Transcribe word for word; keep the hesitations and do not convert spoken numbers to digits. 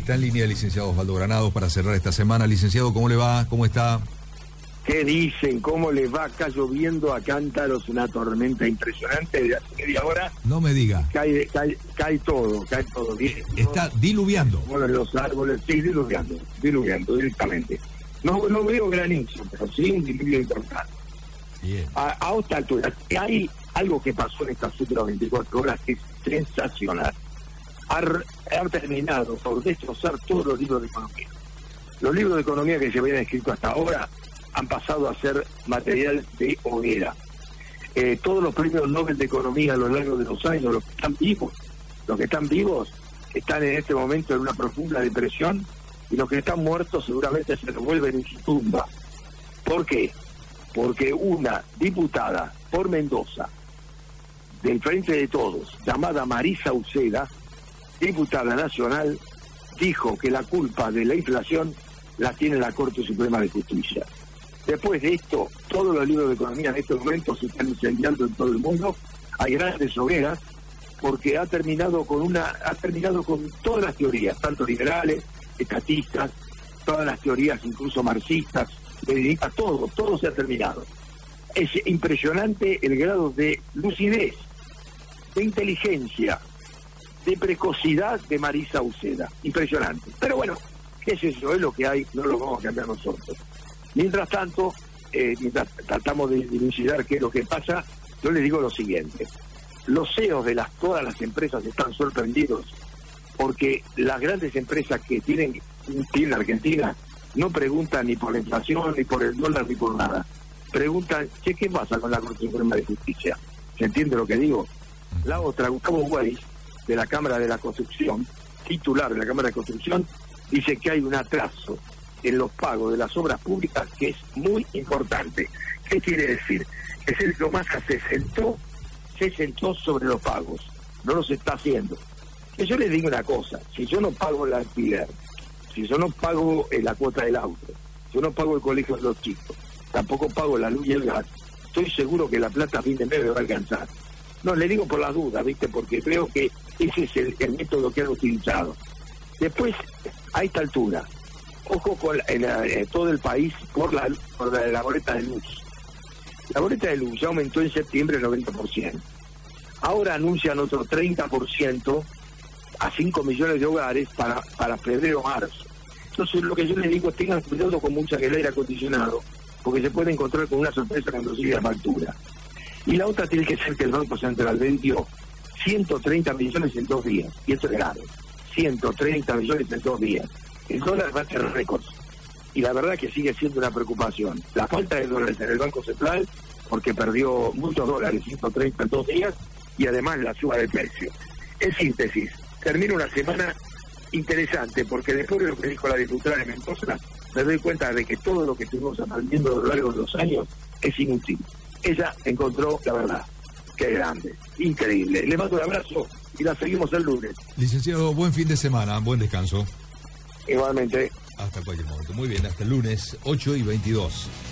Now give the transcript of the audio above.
Está en línea el licenciado Osvaldo Granados para cerrar esta semana. Licenciado, ¿cómo le va? ¿Cómo está? ¿Qué dicen? ¿Cómo les va? Acá lloviendo a cántaros, una tormenta impresionante de hace media hora. No me diga. Cae, cae, cae todo, cae todo. Bien, Está diluviando. Bueno, los árboles, sí, diluviando, diluviando directamente. No, no veo granizo, pero sí un diluvio importante. Bien. A, a esta altura, hay algo que pasó en estas últimas veinticuatro horas que es sensacional. Ha, ha terminado por destrozar todos los libros de economía. Los libros de economía que se habían escrito hasta ahora han pasado a ser material de hoguera. Eh, todos los premios Nobel de Economía a lo largo de los años, los que están vivos, los que están vivos están en este momento en una profunda depresión, y los que están muertos seguramente se revuelven en su tumba. ¿Por qué? Porque una diputada por Mendoza, del Frente de Todos, llamada Marisa Uceda, diputada nacional, dijo que la culpa de la inflación la tiene la Corte Suprema de Justicia. Después de esto, todos los libros de economía en estos momentos se están incendiando en todo el mundo. Hay grandes hogueras porque ha terminado con una, ha terminado con todas las teorías, tanto liberales, estatistas, todas las teorías, incluso marxistas, leninistas, todo, todo se ha terminado. Es impresionante el grado de lucidez, de inteligencia, de precocidad de Marisa Uceda. Impresionante. Pero bueno, qué sé yo, es lo que hay, no lo vamos a cambiar nosotros. Mientras tanto, eh, mientras tratamos de dilucidar qué es lo que pasa, yo les digo lo siguiente. Los C E Os de las, todas las empresas están sorprendidos porque las grandes empresas que tienen un P I B en Argentina no preguntan ni por la inflación, ni por el dólar, ni por nada. Preguntan, ¿qué, qué pasa con la Corte Suprema de Justicia? ¿Se entiende lo que digo? La otra, Gustavo Weiss, de la Cámara de la Construcción, titular de la Cámara de Construcción, dice que hay un atraso en los pagos de las obras públicas que es muy importante. ¿Qué quiere decir? Que Sergio Massa se sentó, se sentó sobre los pagos, no los está haciendo. Que yo les digo una cosa, si yo no pago el alquiler, si yo no pago eh, la cuota del auto, si yo no pago el colegio de los chicos, tampoco pago la luz y el gas, estoy seguro que la plata a fin de mes me va a alcanzar. No, le digo por las dudas, ¿viste? Porque creo que ese es el, el método que han utilizado. Después, a esta altura, ojo con la, en la, en todo el país por la, por la, la boleta de luz. La boleta de luz ya aumentó en septiembre el noventa por ciento. Ahora anuncian otro treinta por ciento a cinco millones de hogares para, para febrero o marzo. Entonces lo que yo les digo es tengan cuidado con mucha que el aire acondicionado, porque se puede encontrar con una sorpresa cuando sigue la factura. Y la otra tiene que ser que el Banco Central vendió ciento treinta millones en dos días, y eso es grave, ciento treinta millones en dos días. El dólar va a ser récord, y la verdad que sigue siendo una preocupación. La falta de dólares en el Banco Central, porque perdió muchos dólares, ciento treinta en dos días, y además la suba del precio. En síntesis, termina una semana interesante, porque después de lo que dijo la diputada de Mendoza, me doy cuenta de que todo lo que estuvimos aprendiendo a lo largo de los años es inútil. Ella encontró la verdad. Qué grande, increíble. Le mando un abrazo y la seguimos el lunes. Licenciado, buen fin de semana, buen descanso. Igualmente. Hasta cualquier momento. Muy bien, hasta el lunes, ocho y veintidós.